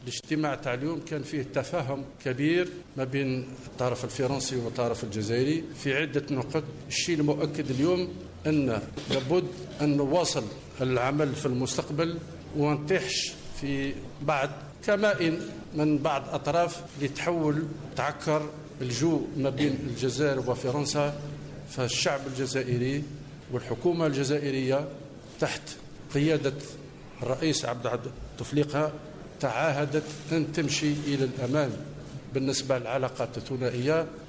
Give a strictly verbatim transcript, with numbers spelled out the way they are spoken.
الاجتماع تاع اليوم كان فيه تفاهم كبير ما بين الطرف الفرنسي والطرف الجزائري في عدة نقط. الشيء المؤكد اليوم أن لابد أن نواصل العمل في المستقبل ونطيحش في بعض كمائن من بعض أطراف لتحول تعكر الجو ما بين الجزائر وفرنسا. فالشعب الجزائري والحكومة الجزائرية تحت قيادة الرئيس عبد التفليقة تعاهدت أن تمشي إلى الأمام بالنسبة للعلاقات الثنائية.